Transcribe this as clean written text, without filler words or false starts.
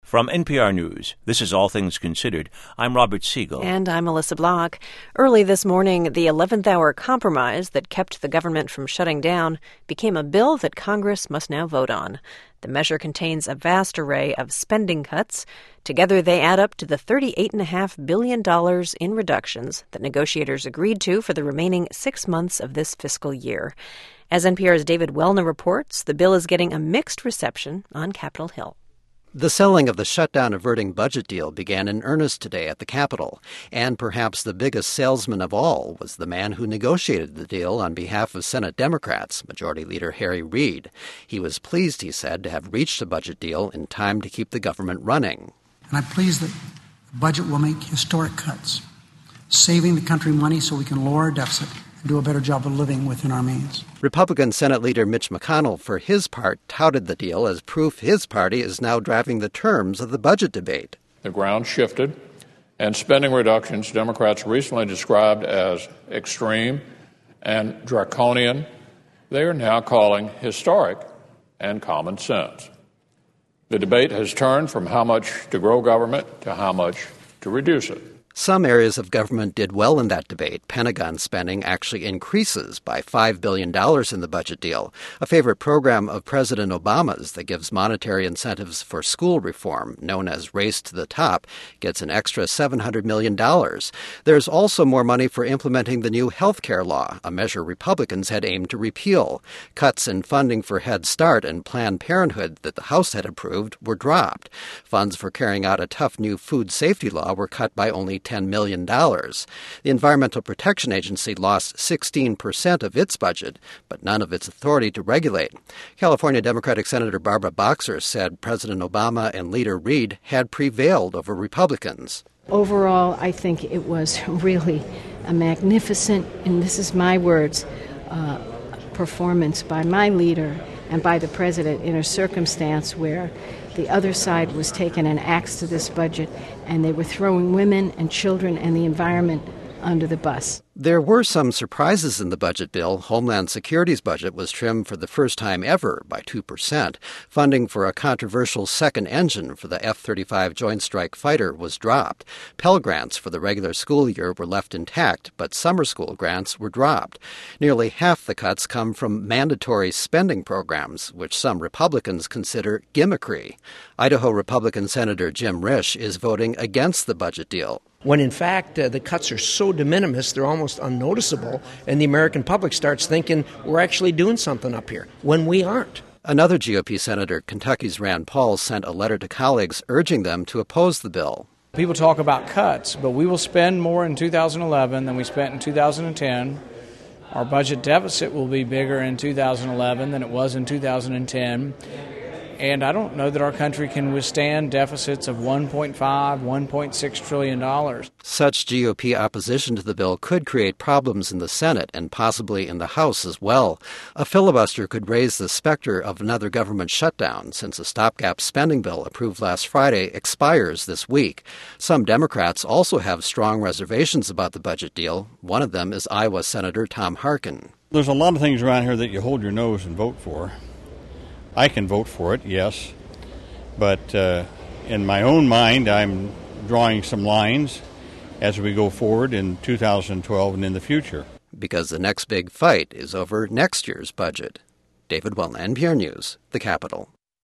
From NPR News, this is All Things Considered. I'm Robert Siegel. And I'm Melissa Block. Early this morning, the 11th hour compromise that kept the government from shutting down became a bill that Congress must now vote on. The measure contains a vast array of spending cuts. Together, they add up to the $38.5 billion in reductions that negotiators agreed to for the remaining 6 months of this fiscal year. As NPR's David Wellner reports, the bill is getting a mixed reception on Capitol Hill. The selling of the shutdown-averting budget deal began in earnest today at the Capitol, and perhaps the biggest salesman of all was the man who negotiated the deal on behalf of Senate Democrats, Majority Leader Harry Reid. He was pleased, he said, to have reached a budget deal in time to keep the government running. And I'm pleased that the budget will make historic cuts, saving the country money so we can lower our deficit and do a better job of living within our means. Republican Senate Leader Mitch McConnell, for his part, touted the deal as proof his party is now drafting the terms of the budget debate. The ground shifted, and spending reductions Democrats recently described as extreme and draconian, they are now calling historic and common sense. The debate has turned from how much to grow government to how much to reduce it. Some areas of government did well in that debate. Pentagon spending actually increases by $5 billion in the budget deal, a favorite program of President Obama's that gives monetary incentives for school reform, known as Race to the Top, gets an extra $700 million. There's also more money for implementing the new health care law, a measure Republicans had aimed to repeal. Cuts in funding for Head Start and Planned Parenthood that the House had approved were dropped. Funds for carrying out a tough new food safety law were cut by only $10 million. The Environmental Protection Agency lost 16% of its budget, but none of its authority to regulate. California Democratic Senator Barbara Boxer said President Obama and Leader Reid had prevailed over Republicans. Overall, I think it was really a magnificent, and this is my words, performance by my leader and by the president in a circumstance where the other side was taking an axe to this budget, and they were throwing women and children and the environment under the bus. There were some surprises in the budget bill. Homeland Security's budget was trimmed for the first time ever by 2%. Funding for a controversial second engine for the F-35 Joint Strike Fighter was dropped. Pell Grants for the regular school year were left intact, but summer school grants were dropped. Nearly half the cuts come from mandatory spending programs, which some Republicans consider gimmickry. Idaho Republican Senator Jim Risch is voting against the budget deal, when in fact the cuts are so de minimis, they're almost unnoticeable, and the American public starts thinking we're actually doing something up here, when we aren't. Another GOP senator, Kentucky's Rand Paul, sent a letter to colleagues urging them to oppose the bill. People talk about cuts, but we will spend more in 2011 than we spent in 2010. Our budget deficit will be bigger in 2011 than it was in 2010. And I don't know that our country can withstand deficits of $1.5, $1.6 trillion. Such GOP opposition to the bill could create problems in the Senate and possibly in the House as well. A filibuster could raise the specter of another government shutdown since a stopgap spending bill approved last Friday expires this week. Some Democrats also have strong reservations about the budget deal. One of them is Iowa Senator Tom Harkin. There's a lot of things around here that you hold your nose and vote for. I can vote for it, yes, but in my own mind, I'm drawing some lines as we go forward in 2012 and in the future. Because the next big fight is over next year's budget. David Wellner, NPR News, the Capitol.